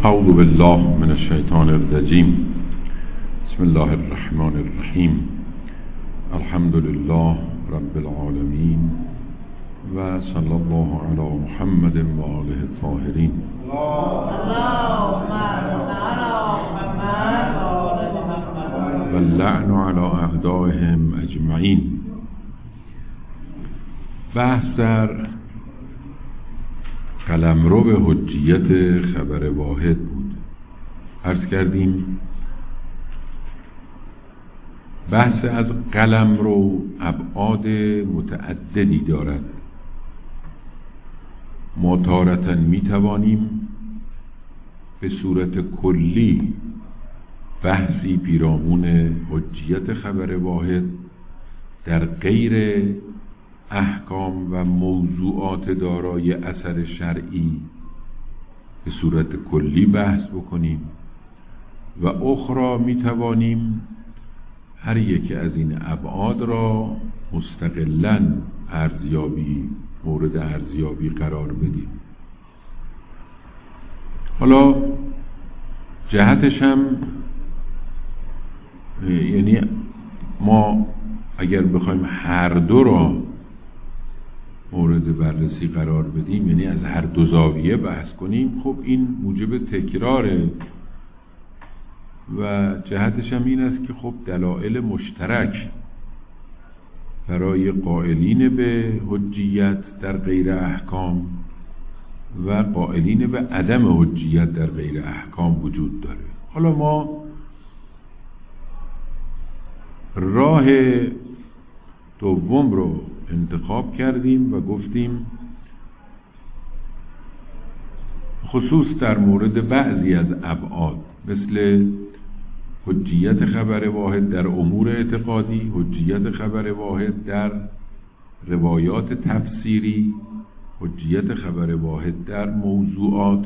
اعوذ بالله من الشیطان الرجیم. بسم الله الرحمن الرحیم. الحمد لله رب العالمین و صلی الله علی محمد و آله الطاهرین. و اللعن علی اعدائهم اجمعین. بحث در قلمرو به حجیت خبر واحد بود. عرض کردیم بحث از قلمرو ابعاد متعددی دارد. ما تارةً می توانیم به صورت کلی بحثی پیرامون حجیت خبر واحد در غیر احکام و موضوعات دارای اثر شرعی به صورت کلی بحث بکنیم و اخرى می توانیم هر یک از این ابعاد را مستقلاً مورد ارزیابی قرار بدیم. حالا جهتش هم یعنی ما اگر بخوایم هر دو را مورد بررسی قرار بدیم، یعنی از هر دو زاویه بحث کنیم، خب این موجب تکراره و جهتش هم این است که خب دلایل مشترک برای قائلین به حجیت در غیر احکام و قائلین به عدم حجیت در غیر احکام وجود داره. حالا ما راه دوم رو انتخاب کردیم و گفتیم خصوص در مورد بعضی از ابعاد مثل حجیت خبر واحد در امور اعتقادی، حجیت خبر واحد در روایات تفسیری، حجیت خبر واحد در موضوعات،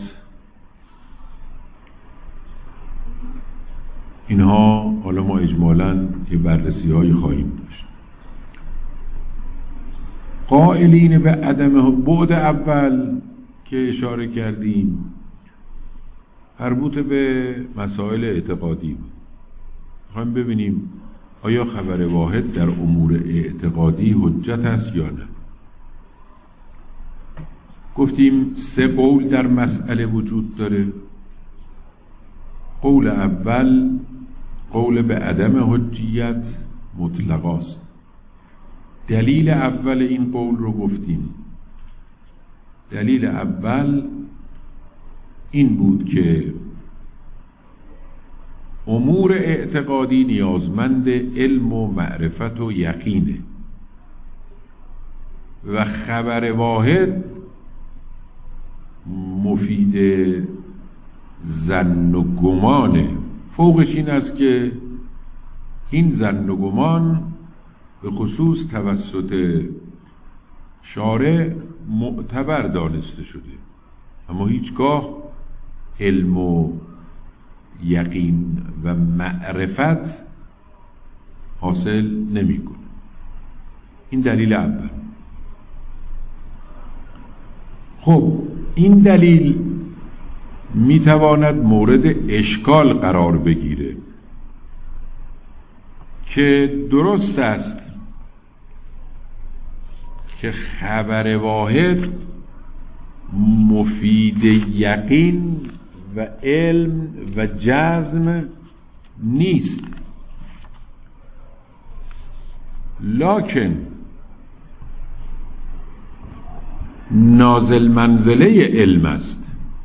اینها حالا ما اجمالاً یه بررسی هایی خواهیم داشت. قائلین به عدم بعد اول که اشاره کردیم مربوط به مسائل اعتقادی بود. میخوایم ببینیم آیا خبر واحد در امور اعتقادی حجت است یا نه. گفتیم 3 قول در مسئله وجود داره. قول اول قول به عدم حجیت مطلقاست. دلیل اول این قول رو گفتیم. دلیل اول این بود که امور اعتقادی نیازمند علم و معرفت و یقینه و خبر واحد مفید ظن و گمانه. فوقش این است که این ظن و گمان به خصوص توسط شارع معتبر دانسته شده، اما هیچگاه علم و یقین و معرفت حاصل نمی‌کنه. این دلیل اول. خب این دلیل میتواند مورد اشکال قرار بگیره که درست است که خبر واحد مفید یقین و علم و جزم نیست، لکن نازل منزله علم است.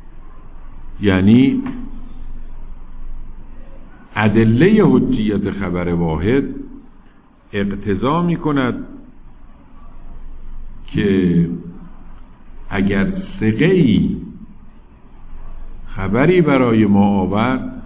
یعنی ادله حجیت خبر واحد اقتضا می کند که اگر ثقه‌ای خبری برای ما آورد،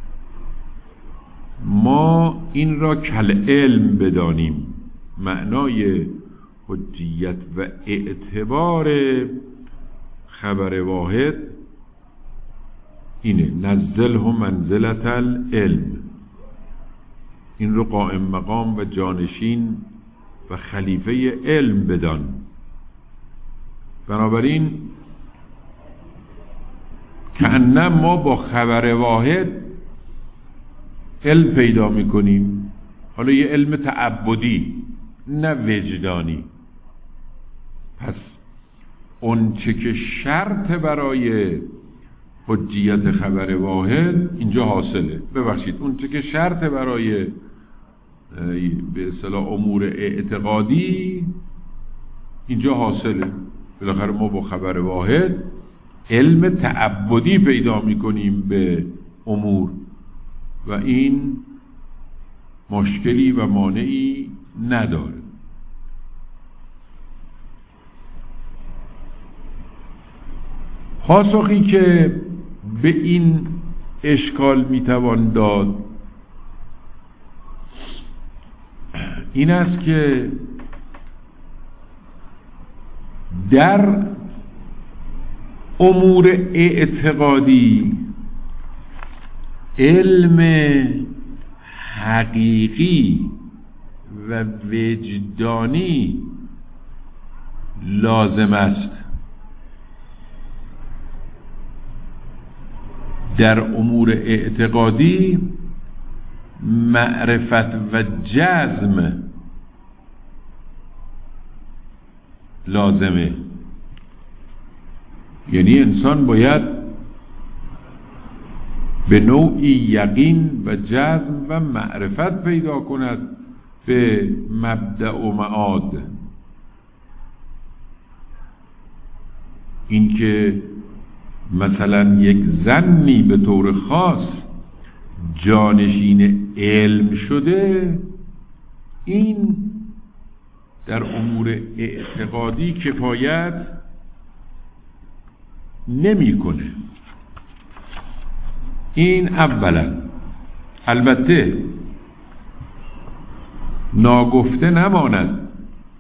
ما این را کل علم بدانیم. معنای حجیت و اعتبار خبر واحد اینه، نزله منزلت العلم. این رو قائم مقام و جانشین و خلیفه علم بدان. بنابراین کأنه ما با خبر واحد علم پیدا میکنیم، حالا یه علم تعبدی نه وجدانی. پس اون چه که شرط برای حجیت خبر واحد اینجا حاصله. ببخشید، اون چه که شرط برای به اصطلاح امور اعتقادی اینجا حاصله. بالاخره ما با خبر واحد علم تعبدی پیدا میکنیم به امور و این مشکلی و مانعی نداره. پاسخی که به این اشکال میتوان داد این است که در امور اعتقادی علم حقیقی و وجدانی لازم است. در امور اعتقادی معرفت و جزم لازمه، یعنی انسان باید به نوعی یقین و جزم و معرفت پیدا کند به مبدأ و معاد. این که مثلا یک ظنی به طور خاص جانشین علم شده، این در امور اعتقادی کفایت نمی‌کنه. این اولا. البته ناگفته نماند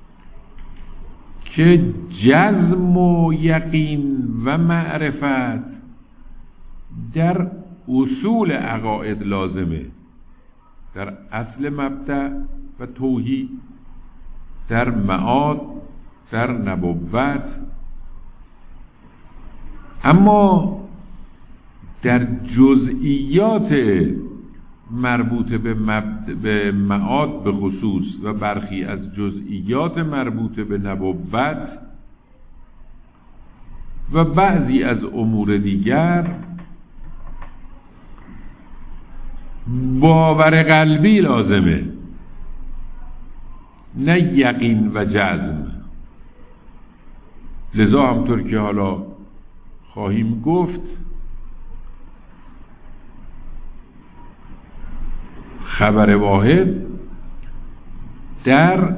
که جزم و یقین و معرفت در اصول عقاید لازمه، در اصل مبدأ و توحید، در معاد، در نبوت. اما در جزئیات مربوط به معاد به خصوص و برخی از جزئیات مربوط به نبوت و بعضی از امور دیگر باور قلبی لازمه، نه یقین و جزم. لذا همطور که حالا خواهیم گفت خبر واحد در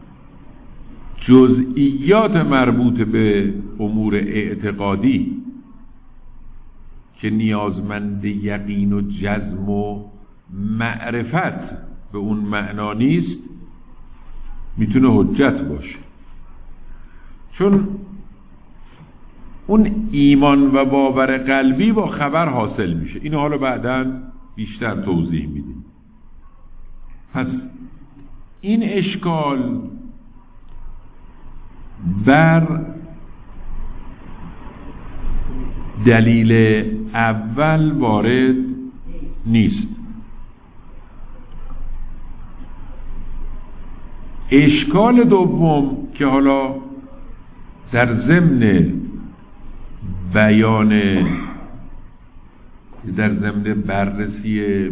جزئیات مربوط به امور اعتقادی که نیازمند یقین و جزم و معرفت به اون معنا نیست میتونه حجت باشه، چون اون ایمان و باور قلبی با خبر حاصل میشه. اینو حالا بعداً بیشتر توضیح میدیم. پس این اشکال بر دلیل اول وارد نیست. اشکال دوم که حالا در ضمن بیان، در ضمن بررسی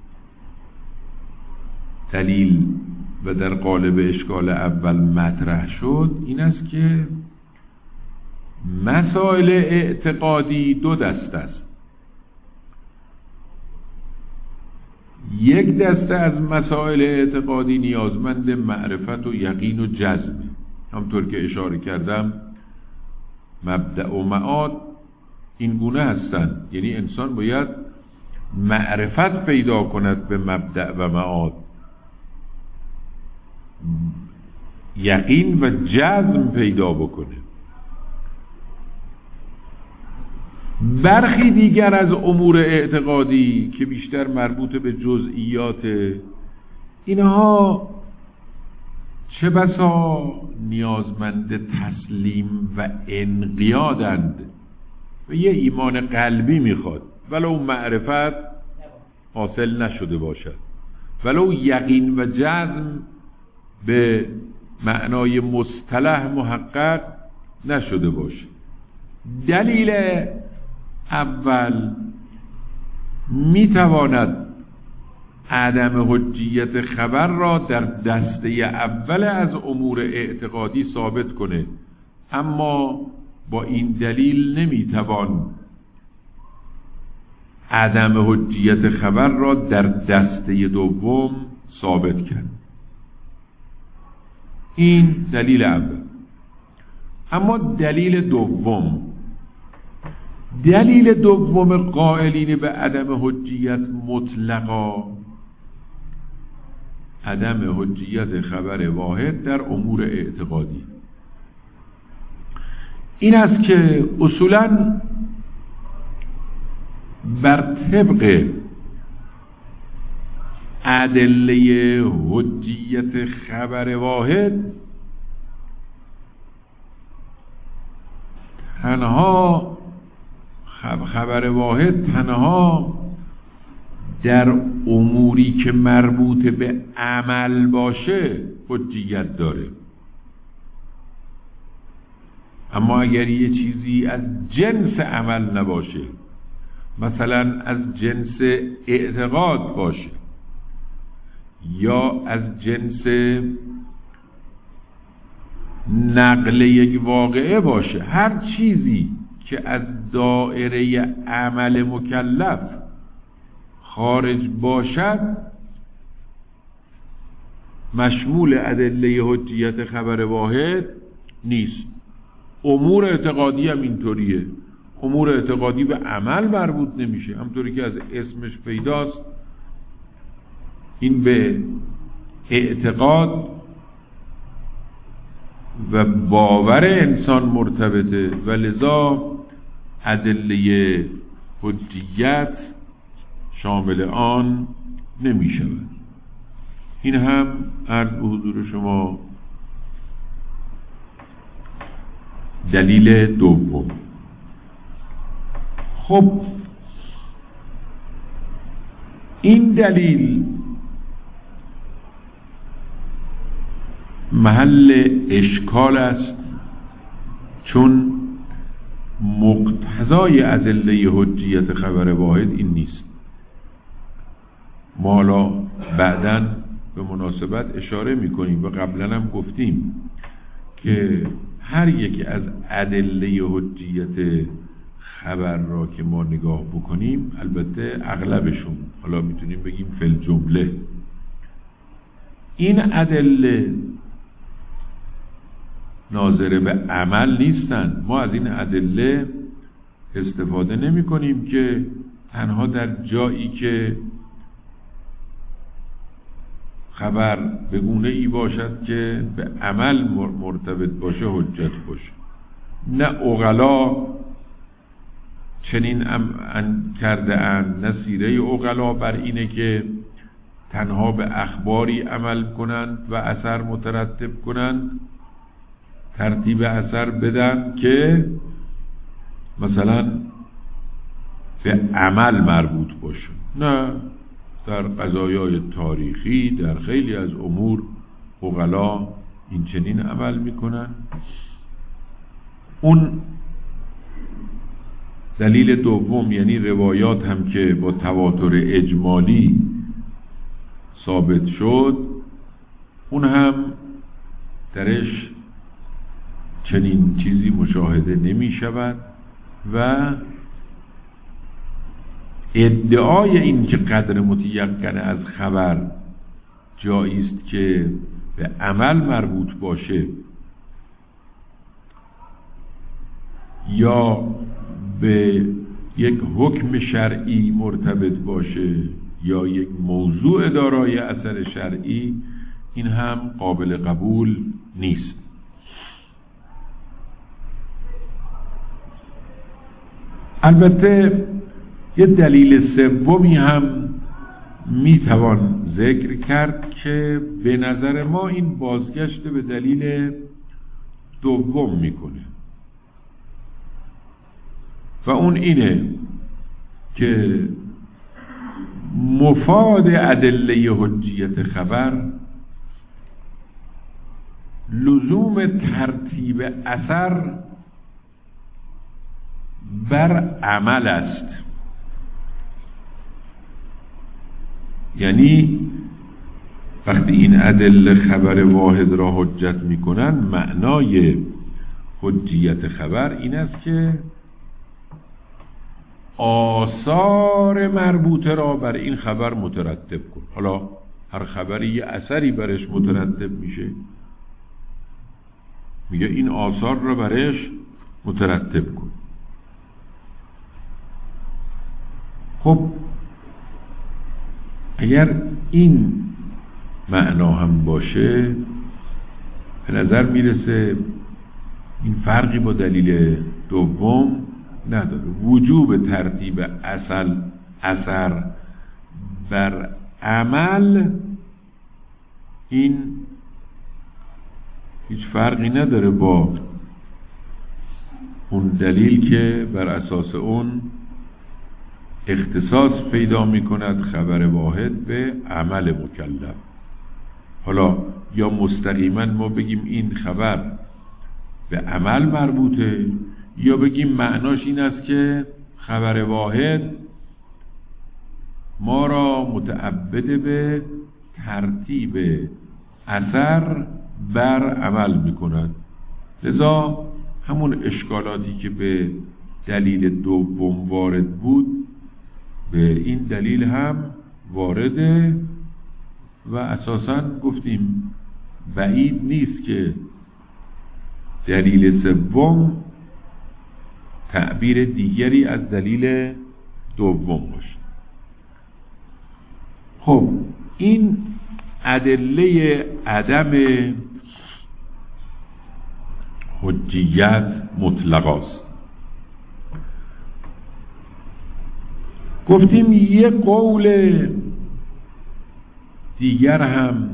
دلیل و در قالب اشکال اول مطرح شد این است که مسائل اعتقادی دو دسته است. یک دسته از مسائل اعتقادی نیازمند معرفت و یقین و جزم، همطور که اشاره کردم مبدأ و معاد این گونه هستند، یعنی انسان باید معرفت پیدا کند به مبدأ و معاد، یقین و جزم پیدا بکنه. برخی دیگر از امور اعتقادی که بیشتر مربوط به جزئیات، اینها چه بسا نیازمند تسلیم و انقیادند، و یه ایمان قلبی میخواد ولو معرفت حاصل نشده باشد، ولو یقین و جزم به معنای مصطلح محقق نشده باشه. دلیل اول میتواند عدم حجیت خبر را در دسته اول از امور اعتقادی ثابت کنه، اما با این دلیل نمیتوان عدم حجیت خبر را در دسته دوم ثابت کرد. این دلیل اول. اما دلیل دوم قائلین به عدم حجیت مطلقا عدم حجیت خبر واحد در امور اعتقادی این است که اصولاً بر طبق ادله حجیت خبر واحد تنها خبر واحد تنها در اموری که مربوط به عمل باشه حجیت داره، اما اگر یه چیزی از جنس عمل نباشه، مثلا از جنس اعتقاد باشه یا از جنس نقل یک واقعه باشه، هر چیزی که از دایره عمل مکلف خارج باشد مشمول ادله حجیت خبر واحد نیست. امور اعتقادی هم اینطوریه، امور اعتقادی به عمل مربوط نمیشه، همطوری که از اسمش پیداست این به اعتقاد و باور انسان مرتبطه و لذا ادله حجیت شامل آن نمی شود. این هم عرض به حضور شما دلیل دوم. خب این دلیل محل اشکال است، چون مقتضای ادله حجیت خبر واحد این نیست. ما حالا بعداً به مناسبت اشاره میکنیم و قبلا هم گفتیم که هر یکی از ادله حجیت خبر را که ما نگاه بکنیم، البته اغلبشون، حالا میتونیم بگیم فی الجمله، این ادله ناظر به عمل نیستن. ما از این ادله استفاده نمی کنیم که تنها در جایی که خبر به گونه ای باشد که به عمل مرتبط باشه حجت باشه. نه عقلا چنین کرده اند، نه سیره عقلا بر اینه که تنها به اخباری عمل کنند و اثر مترتب کنند، ترتیب اثر بدن که مثلا به عمل مربوط باشه. نه، در قضایای تاریخی در خیلی از امور عقلا این چنین عمل میکنن. اون دلیل دوم، یعنی روایات هم که با تواتر اجمالی ثابت شد، اون هم درش چنین چیزی مشاهده نمی شود و ادعای این که قدر متیقن از خبر جایی است که به عمل مربوط باشه یا به یک حکم شرعی مرتبط باشه یا یک موضوع دارای اثر شرعی، این هم قابل قبول نیست. البته یه دلیل سومی هم میتوان ذکر کرد که به نظر ما این بازگشت به دلیل دوم میکنه. و اون اینه که مفاد ادله حجیت خبر لزوم ترتیب اثر بر عمل است. یعنی وقتی این ادله خبر واحد را حجت میکنن، معنای حجیت خبر این است که آثار مربوطه را بر این خبر مترتب کن. حالا هر خبری یه اثری برش مترتب میشه، میگه این آثار را برش مترتب کن. خب اگر این معنا هم باشه، به نظر میرسه این فرقی با دلیل دوم نداره. وجوب ترتیب اثر بر عمل این هیچ فرقی نداره با اون دلیل که بر اساس اون اختصاص پیدا می کند خبر واحد به عمل مکلف. حالا یا مستقیما ما بگیم این خبر به عمل مربوطه، یا بگیم معناش این است که خبر واحد ما را متعبد به ترتیب اثر بر عمل می کند. لذا همون اشکالاتی که به دلیل دوم وارد بود به این دلیل هم وارده و اساساً گفتیم بعید نیست که دلیل سوم تعبیر دیگری از دلیل دوم باشه. خب این ادله عدم حجیت مطلقاست. گفتیم یه قول دیگر هم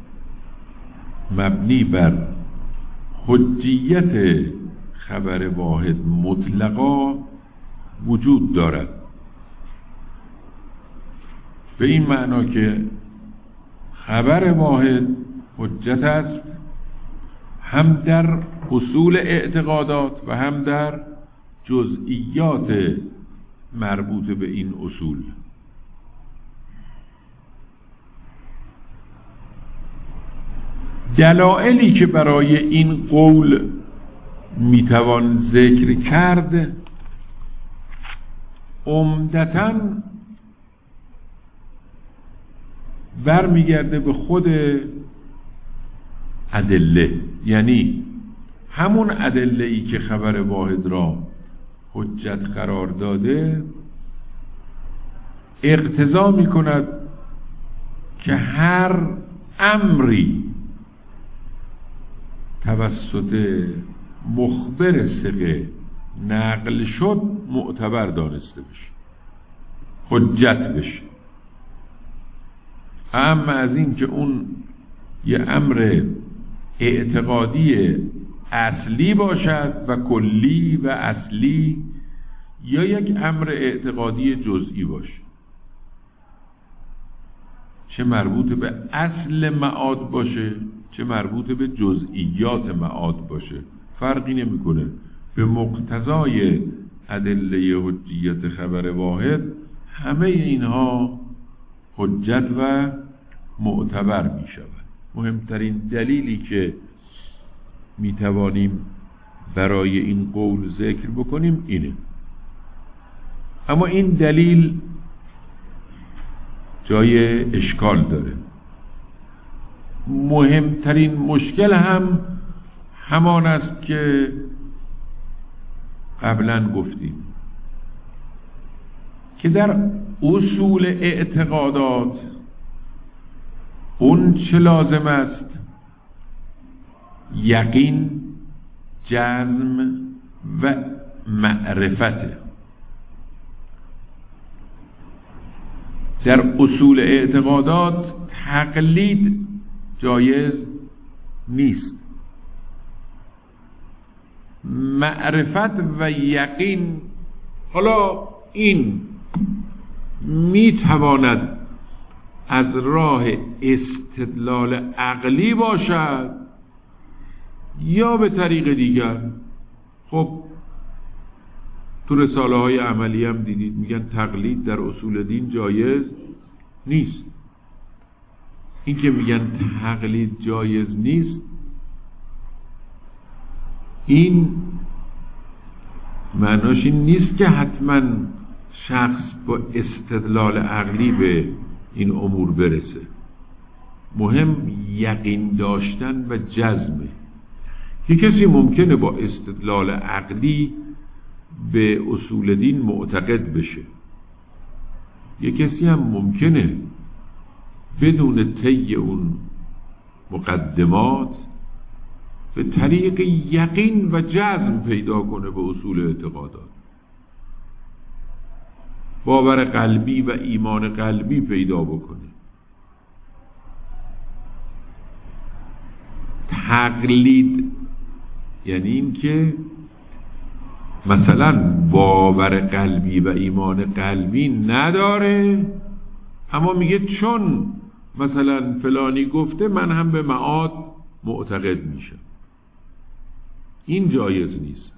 مبنی بر حجیت خبر واحد مطلقا وجود دارد، به این معنا که خبر واحد حجت است هم در اصول اعتقادات و هم در جزئیات مربوط به این اصول. دلایلی که برای این قول میتوان ذکر کرد عمدتاً برمیگرده به خود ادله، یعنی همون ادله‌ای که خبر واحد را حجت قرار داده اقتضا میکند که هر امری توسط مخبر ثقه نقل شد معتبر دانسته بشه، حجت بشه. اما از این که اون یه امر اعتقادی اصلی باشد و کلی و اصلی، یا یک امر اعتقادی جزئی باشه، چه مربوط به اصل معاد باشه چه مربوط به جزئیات معاد باشه، فرقی نمیکنه. به مقتضای ادله حجیت خبر واحد همه اینها حجت و معتبر می شود. مهمترین دلیلی که می توانیم برای این قول ذکر بکنیم اینه. اما این دلیل جای اشکال داره. مهمترین مشکل هم همان است که قبلا گفتیم که در اصول اعتقادات اون چه لازم است یقین، جزم و معرفته. در اصول اعتقادات تقلید جایز نیست. معرفت و یقین حالا این میتواند از راه استدلال عقلی باشد یا به طریق دیگر. خب تو رساله های عملی هم دیدید میگن تقلید در اصول دین جایز نیست. این که میگن تقلید جایز نیست، این معناش این نیست که حتما شخص با استدلال عقلی به این امور برسه. مهم یقین داشتن و جزمه. یه کسی ممکنه با استدلال عقلی به اصول دین معتقد بشه، یه کسی هم ممکنه بدون طی اون مقدمات به طریق یقین و جزم پیدا کنه به اصول اعتقادات، باور قلبی و ایمان قلبی پیدا بکنه. تقلید یعنی این که مثلا باور قلبی و ایمان قلبی نداره، اما میگه چون مثلا فلانی گفته من هم به معاد معتقد میشم. این جایز نیست.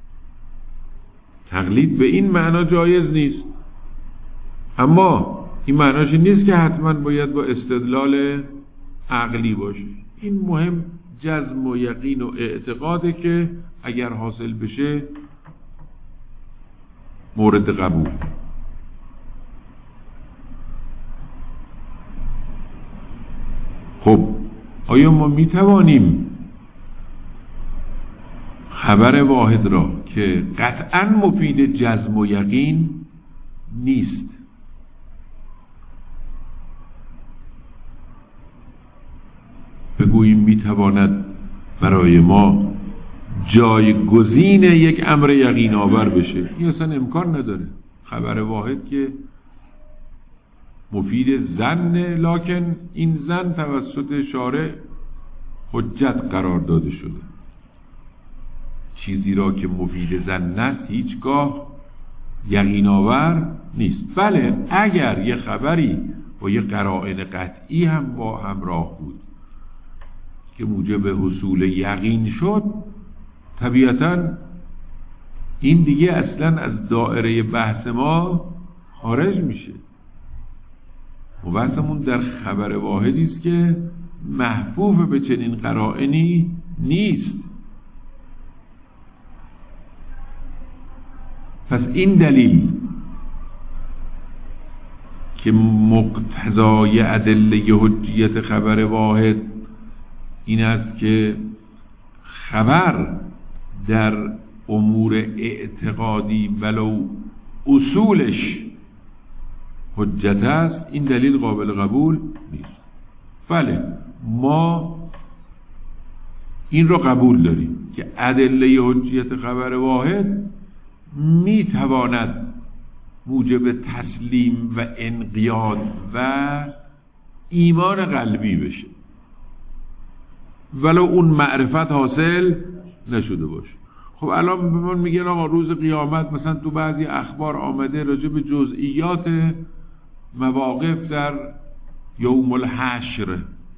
تقلید به این معنا جایز نیست، اما این معناش نیست که حتما باید با استدلال عقلی باشه. این مهم جزم و یقین و اعتقاده که اگر حاصل بشه مورد قبول. خب آیا ما میتوانیم خبر واحد را که قطعاً مفید جزم و یقین نیست بگوییم میتواند برای ما جایگزین یک امر یقین آور بشه؟ این اصلا امکان نداره. خبر واحد که مفید ظن، لکن این ظن توسط شارع حجت قرار داده شده. چیزی را که مفید ظن است هیچگاه یقین آور نیست. بله اگر یه خبری با یه قرائن قطعی هم با همراه بود که موجب حصول یقین شد، طبیعتاً این دیگه اصلاً از دائره بحث ما خارج میشه. و بحثمون در خبر واحدی است که محفوف به چنین قرائنی نیست. پس این دلیل که مقتضای ادله حجیت خبر واحد این است که خبر در امور اعتقادی ولو اصولش حجت است، این دلیل قابل قبول نیست. بله ما این رو قبول داریم که ادله حجیت خبر واحد میتواند موجب تسلیم و انقیاد و ایمان قلبی بشه ولو اون معرفت حاصل نشده باشه. خب الان به من میگن آقا روز قیامت مثلا تو بعضی اخبار آمده راجع به جزئیات مواقف در یوم الحشر.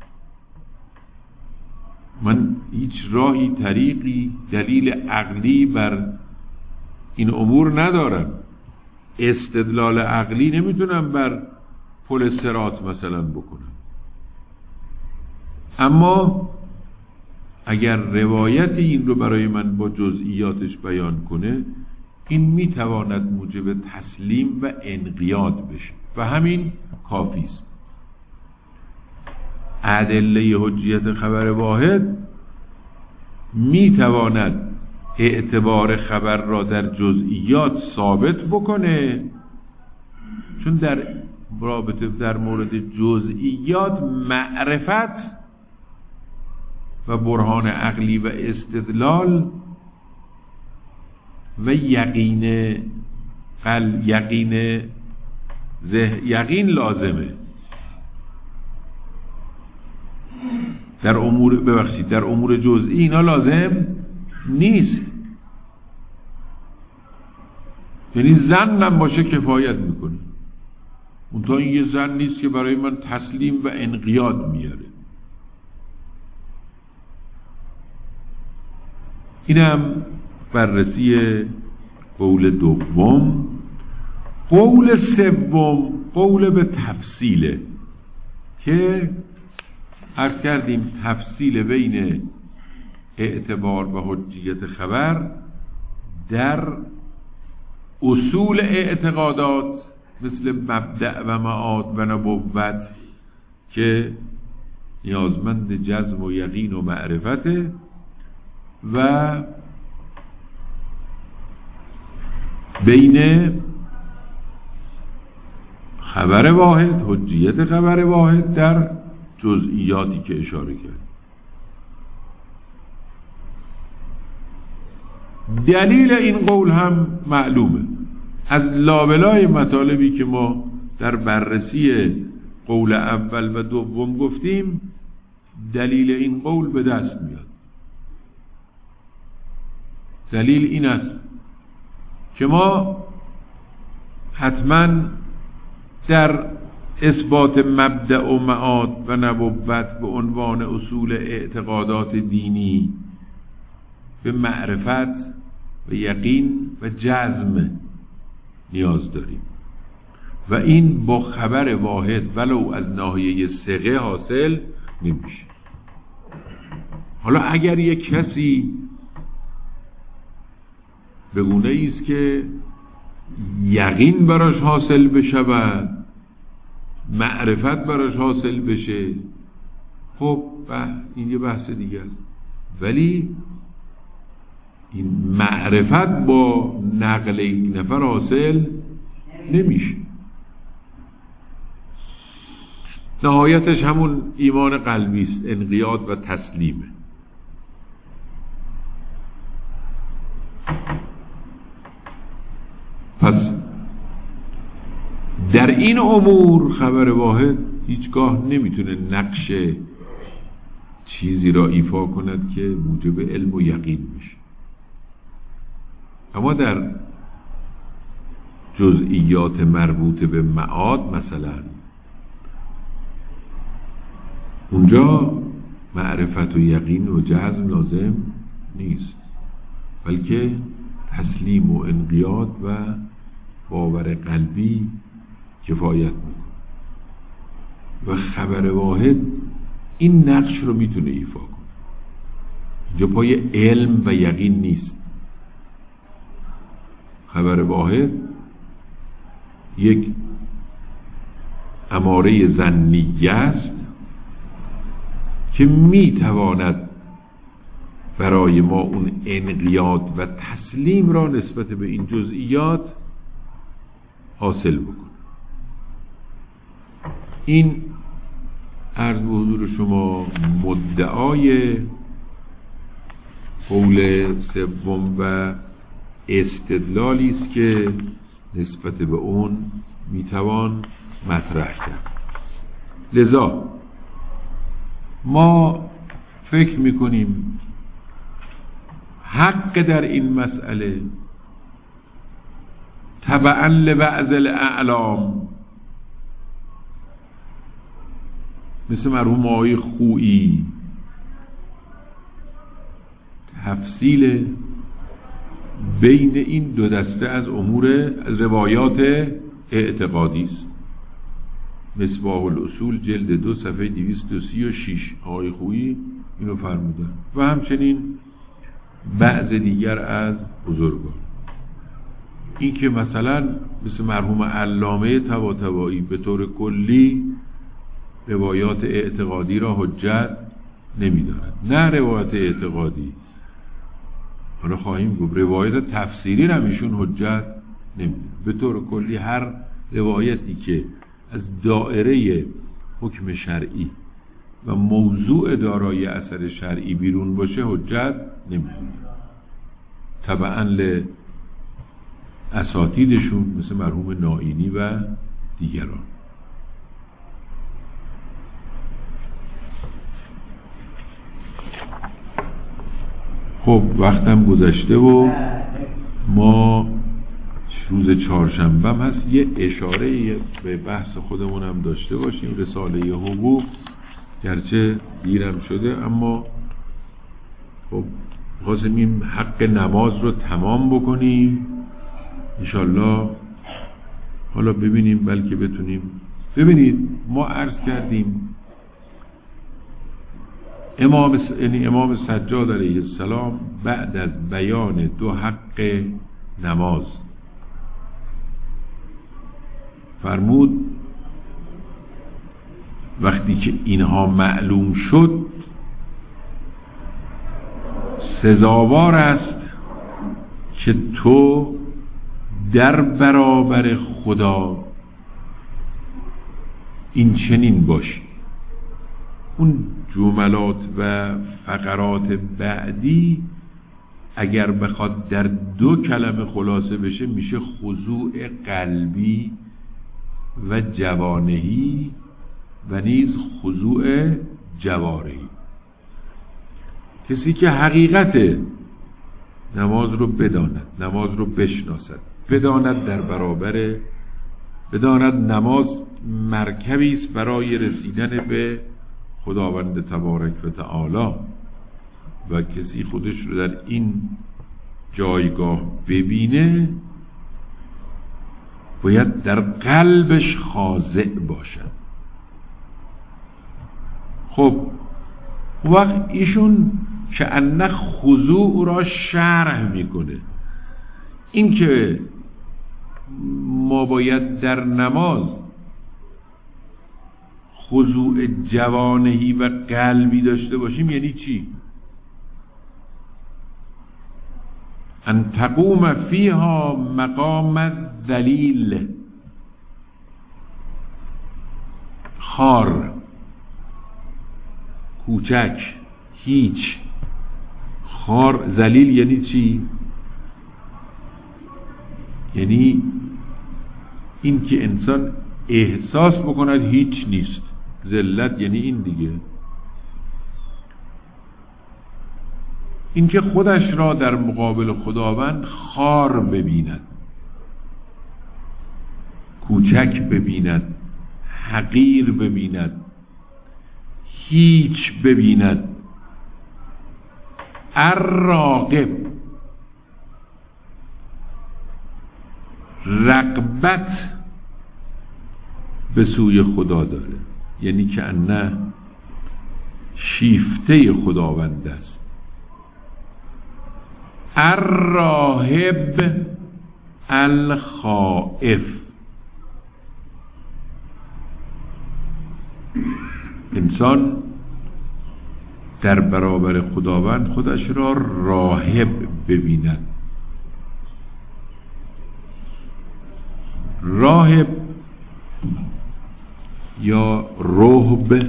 من هیچ راهی، طریقی، دلیل عقلی بر این امور ندارم. استدلال عقلی نمیتونم بر پل صراط مثلا بکنم. اما اگر روایتی این رو برای من با جزئیاتش بیان کنه، این میتواند موجب تسلیم و انقیاد بشه و همین کافی است. ادله حجیت خبر واحد میتواند اعتبار خبر را در جزئیات ثابت بکنه، چون در رابطه در مورد جزئیات معرفت و برهان عقلی و استدلال و یقین لازمه. در امور جزئی اینا لازم نیست. یعنی ظنم باشه کفایت میکنه. اونتا این یه ظن نیست که برای من تسلیم و انقیاد میاره. اینم بررسی قول دوم. قول سوم قول به تفصیله که عرض کردیم تفصیل بین اعتبار و حجیت خبر در اصول اعتقادات مثل مبدأ و معاد و نبوت که نیازمند جزم و یقین و معرفته و بین خبر واحد حجیت خبر واحد در جزئیاتی که اشاره کرد. دلیل این قول هم معلومه از لابلای مطالبی که ما در بررسی قول اول و دوم گفتیم. دلیل این قول به دست میاد. دلیل این است که ما حتما در اثبات مبدأ و معاد و نبوت به عنوان اصول اعتقادات دینی به معرفت و یقین و جزم نیاز داریم و این با خبر واحد ولو از ناحیه ثقه حاصل نمیشه. حالا اگر یک کسی به گونه ایست که یقین براش حاصل بشه و معرفت براش حاصل بشه، خب این یه بحث دیگه است. ولی این معرفت با نقل یک نفر حاصل نمیشه. نهایتش همون ایمان قلبی است، انقیاد و تسلیمه. پس در این امور خبر واحد هیچگاه نمیتونه نقش چیزی را ایفا کند که موجب علم و یقین میشه. اما در جزئیات مربوط به معاد مثلا اونجا معرفت و یقین و جزم لازم نیست، بلکه تسلیم و انقیاد و باور قلبی کفایت میکنه و خبر واحد این نقش رو میتونه ایفا کنه. اینجا پای علم و یقین نیست. خبر واحد یک اماره ظنیه است که میتواند برای ما اون انقیاد و تسلیم را نسبت به این جزئیات حاصل بکنه. این عرض به حضور شما مدعای قول سوم و استدلالی است که نسبت به اون میتوان مطرح کرد. لذا ما فکر میکنیم حق در این مسئله تبعا لبعض الاعلام مثل مرحوم آقای خویی تفصیل بین این دو دسته از امور از روایات اعتقادی است. مصباح الاصول جلد 2 صفحه 236 آقای خویی اینو فرمودن و همچنین بعض دیگر از بزرگان. این که مثلا مثل مرحوم علامه طباطبایی به طور کلی روایات اعتقادی را حجت نمی‌دارد. نه روایات اعتقادی، حالا خواهیم گفت روایات تفسیری را ایشون حجت نمی‌دارد. به طور کلی هر روایتی که از دائره حکم شرعی و موضوع دارای اثر شرعی بیرون باشه حجت نمی‌دارد. تبعاً اساتیدشون مثل مرحوم نائینی و دیگران. خب وقتم گذشته و ما روز چهارشنبه هم هست، یه اشاره به بحث خودمون هم داشته باشیم. رساله حقوق گرچه دیرم شده اما خب خواستیم این حق نماز رو تمام بکنیم انشالله. حالا ببینیم بلکه بتونیم. ببینید ما عرض کردیم امام سجاد علیه السلام بعد از بیان دو حق نماز فرمود وقتی که اینها معلوم شد سزاوار است که تو در برابر خدا این چنین باشی. اون جملات و فقرات بعدی اگر بخواد در دو کلمه خلاصه بشه میشه خضوع قلبی و جوانهی و نیز خضوع جوارحی. کسی که حقیقت نماز رو بداند، نماز رو بشناسد، بداند در برابر، بداند نماز مرکبی است برای رسیدن به خداوند تبارک و تعالی و کسی خودش رو در این جایگاه ببینه باید در قلبش خاضع باشد. خب وقت ایشون که انه خضوع را شرح میکنه. این که ما باید در نماز خضوع جوانهی و قلبی داشته باشیم یعنی چی؟ ان تقوم فیها مقام الذلیل. خار، کوچک، هیچ. خار، ذلیل یعنی چی؟ یعنی این که انسان احساس بکند هیچ نیست. ذلت یعنی این دیگه، این که خودش را در مقابل خداوند خار ببیند، کوچک ببیند، حقیر ببیند، هیچ ببیند. الراغب، رغبت به سوی خدا داره، یعنی که انه شیفته خداوند است. الراهب، الخائف، انسان در برابر خداوند خودش را راهب ببیند. راهب یا رهب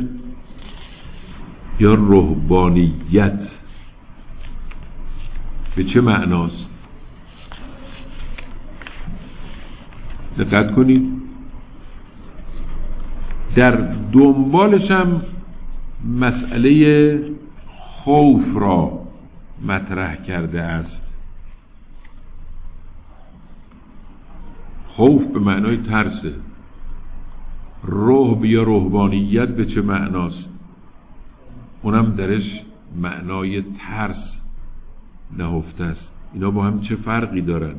یا رهبانیت به چه معناست؟ دقت کنید. در دنبالش هم مسئله خوف را مطرح کرده است. خوف به معنای ترسه. رهب یا رهبانیت به چه معناست؟ اونم درش معنای ترس نهفته است. اینا با هم چه فرقی دارن؟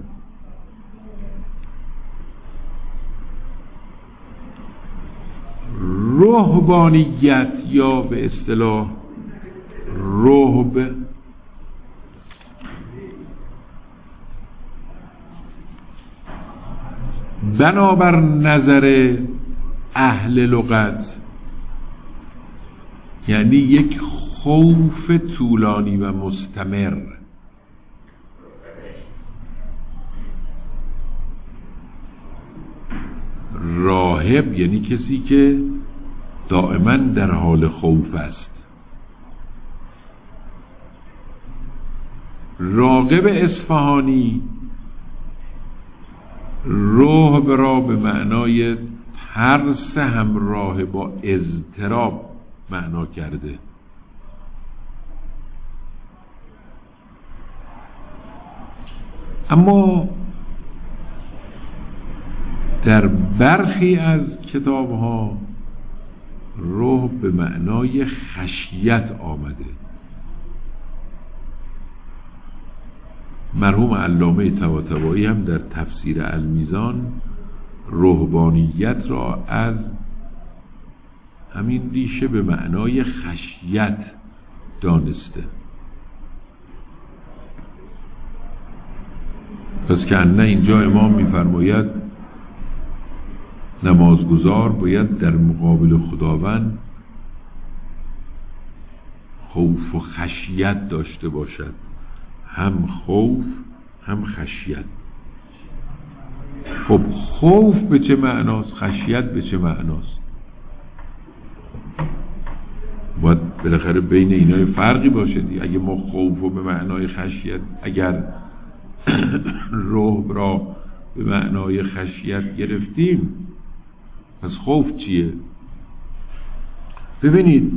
رهبانیت یا به اصطلاح رهب بنابر نظر اهل لغت یعنی یک خوف طولانی و مستمر. راهب یعنی کسی که دائما در حال خوف است. راغب اصفهانی رهب را به معنای ترس همراه با اضطراب معنا کرده. اما در برخی از کتاب‌ها روح به معنای خشیت آمده. مرحوم علامه طباطبایی هم در تفسیر المیزان روحانیت را از همین ریشه به معنای خشیت دانسته. پس که نه اینجا امام می‌فرماید نمازگزار باید در مقابل خداوند خوف و خشیت داشته باشد، هم خوف هم خشیت. خب خوف به چه معناست؟ خشیت به چه معناست؟ باید بالاخره بین اینا فرقی باشه دیگه. اگه ما خوف و به معنای خشیت، اگر روح را به معنای خشیت گرفتیم، پس خوف چیه؟ ببینید،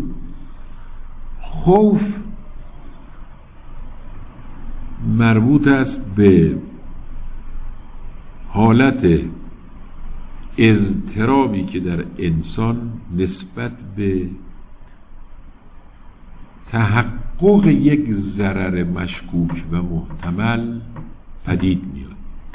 خوف مربوط است به حالت اضطرابی که در انسان نسبت به تحقق یک ضرر مشکوک و محتمل پدید میاد.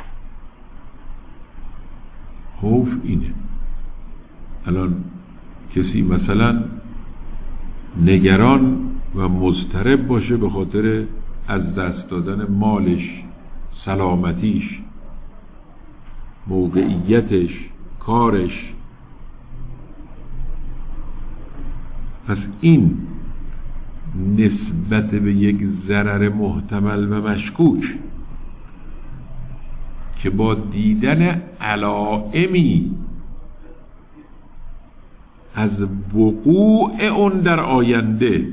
خوف اینه. الان کسی مثلا نگران و مضطرب باشه به خاطر از دست دادن مالش، سلامتیش، موقعیتش، کارش، پس این نسبت به یک ضرر محتمل و مشکوک که با دیدن علائمی از وقوع اون در آینده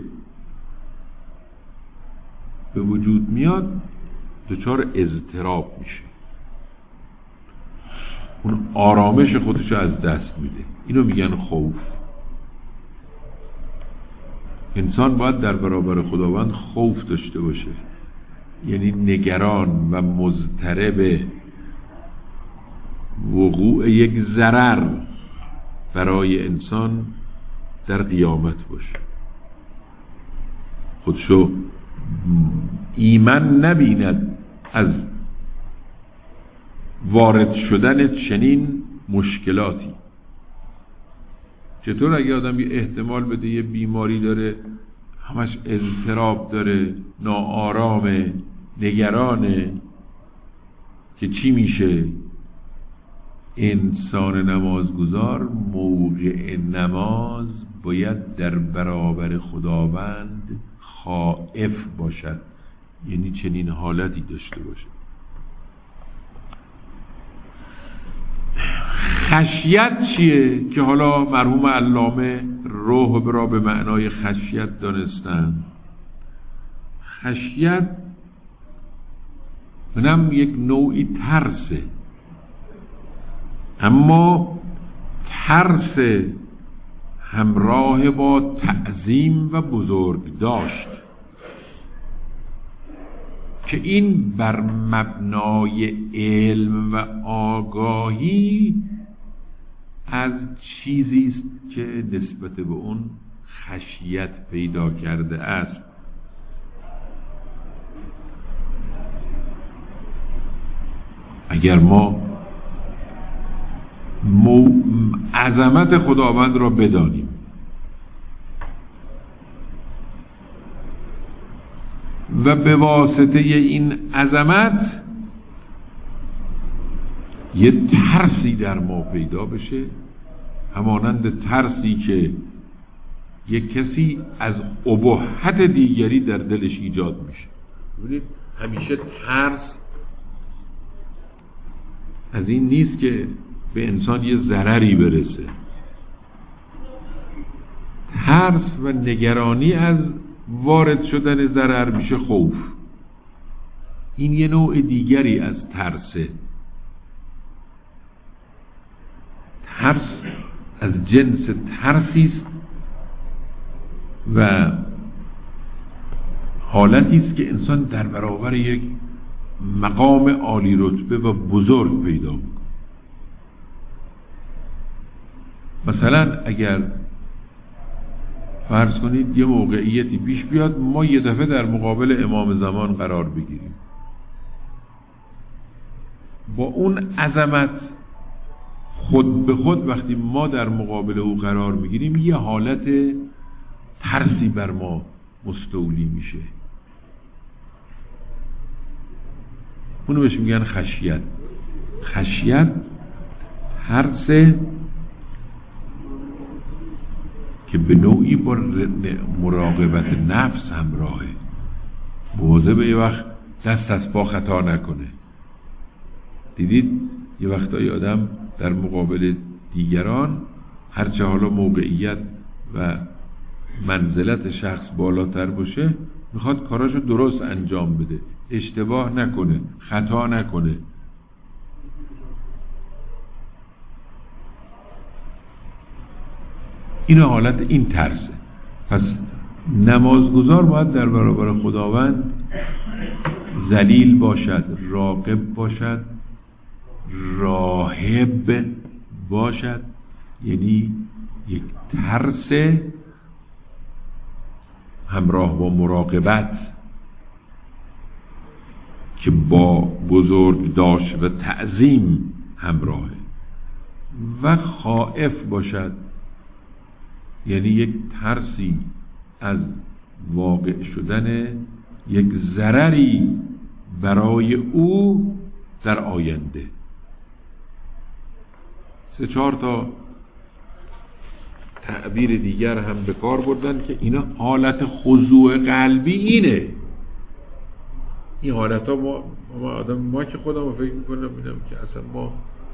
به وجود میاد، دچار اضطراب میشه، اون آرامش خودشو از دست میده. اینو میگن خوف. انسان باید در برابر خداوند خوف داشته باشه، یعنی نگران و مضطرب وقوع یک ضرر برای انسان در قیامت باشه، خودشو ایمن نبیند از وارد شدن چنین مشکلاتی. چطور اگه آدم یه احتمال بده یه بیماری داره، همش اضطراب داره، ناآرامه، نگرانه که چی میشه؟ انسان نمازگزار موقع نماز باید در برابر خداوند خائف باشد، یعنی چنین حالتی داشته باشه. خشیت چیه که حالا مرحوم علامه روح را به معنای خشیت دانستن؟ خشیت منم یک نوعی ترسه، اما ترس همراه با تعظیم و بزرگ داشت که این بر مبنای علم و آگاهی از چیزی است که نسبت به اون خشیت پیدا کرده است. اگر ما عظمت خداوند را بدانیم و به واسطه این عظمت یه ترسی در ما پیدا بشه، همانند ترسی که یک کسی از ابهت دیگری در دلش ایجاد میشه. ببینید همیشه ترس از این نیست که به انسان یه ضرری برسه. ترس و نگرانی از وارد شدن ضرر میشه خوف. این یه نوع دیگری از ترسه. ترس از جنس ترسی است و حالتی است که انسان در برابر یک مقام عالی رتبه و بزرگ پیدا میکنه. مثلا اگر فرض کنید یه موقعیتی پیش بیاد ما یه دفعه در مقابل امام زمان قرار بگیریم، با اون عظمت خود به خود وقتی ما در مقابل او قرار میگیریم یه حالت ترسی بر ما مستولی میشه. اونو بهش میگن خشیت. خشیت ترس که به نوعی با مراقبت نفس همراهه، مواظب یه وقت دست از پا خطا نکنه. دیدید یه وقتایی آدم در مقابل دیگران هرچه حالا موقعیت و منزلت شخص بالاتر باشه میخواد کاراشو درست انجام بده، اشتباه نکنه، خطا نکنه. این حالت این ترسه. پس نمازگزار باید در برابر خداوند ذلیل باشد، راقب باشد، راهب باشد، یعنی یک ترس همراه با مراقبت که با بزرگ داشت و تعظیم همراهه، و خائف باشد، یعنی یک ترسی از واقع شدن یک ضرری برای او در آینده. 3-4 تا تعبیر دیگر هم به کار بردن که اینا حالت خضوع قلبی اینه. این حالت ها ما که خودم فکر میکنم بینم که اصلا ما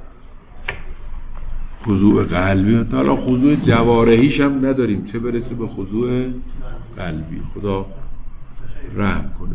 خضوع قلبی تا حالا خضوع جوارحیش هم نداریم، چه برسه به خضوع قلبی. خدا رحم کنه.